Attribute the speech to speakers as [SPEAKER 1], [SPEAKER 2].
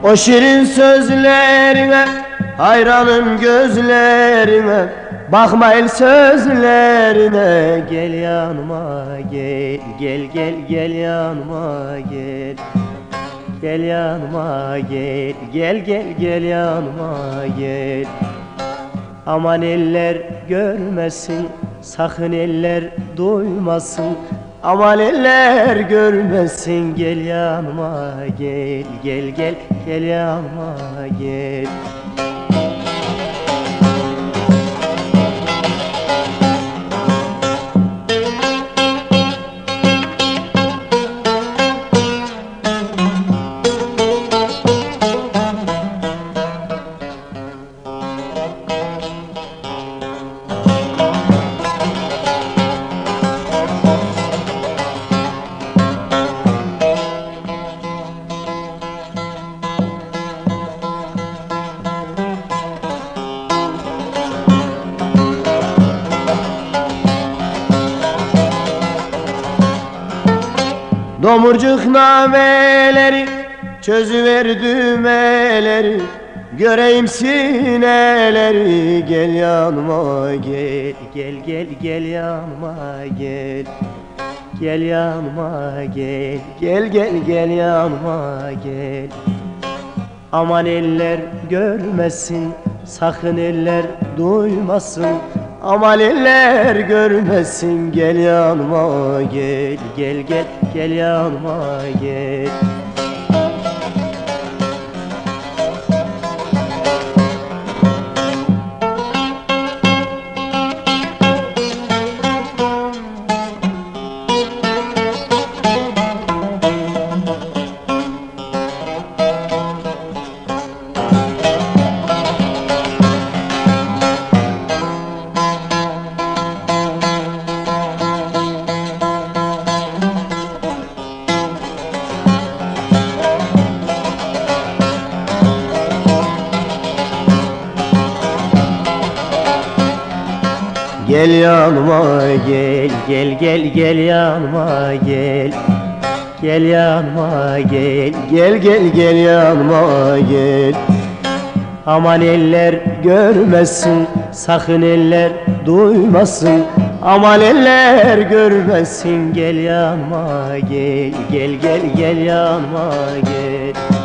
[SPEAKER 1] O şirin sözlerine, hayranım gözlerine, bakma el sözlerine. Gel yanıma gel, gel gel gel yanıma gel. Gel yanıma gel, gel gel gel yanıma gel. Aman eller görmesin, sakın eller duymasın. Aman eller görmesin, gel yanıma gel, gel gel gel yanıma gel. Domurcuk nameleri, çözüver düğmeleri, göreyim sineleri. Gel yanıma gel, gel gel gel yanıma gel. Gel yanıma gel, gel gel gel yanıma gel. Aman eller görmesin, sakın eller duymasın. Aman eller görmesin, gel yanıma gel, gel gel gel yanıma gel. Gel yanıma gel, gel gel gel yanıma gel. Gel yanıma gel, gel gel gel yanıma gel. Aman eller görmesin, sakın eller duymasın. Aman eller görmesin, gel yanıma gel, gel gel gel yanıma gel.